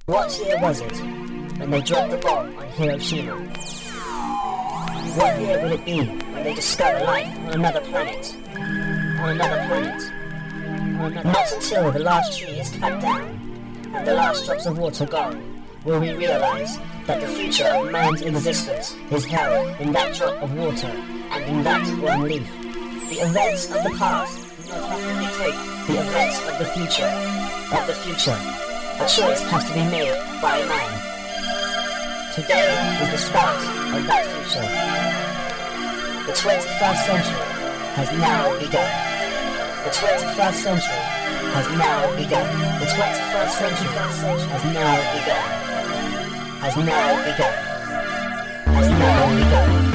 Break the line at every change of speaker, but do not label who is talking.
What year was it when they dropped the bomb on Hiroshima? What year will it be when they discover life on another planet? On another planet? Not until the last tree is cut down and the last drops of water gone will we realize that the future of man's existence is held in that drop of water and in that one leaf. The events of the past do not have to dictate the events of the future. Of the future, a choice has to be made by man. Today is the start of that future. The 21st century has now begun. The 21st century has now begun. The 21st century has now begun. Has now begun. Has now begun.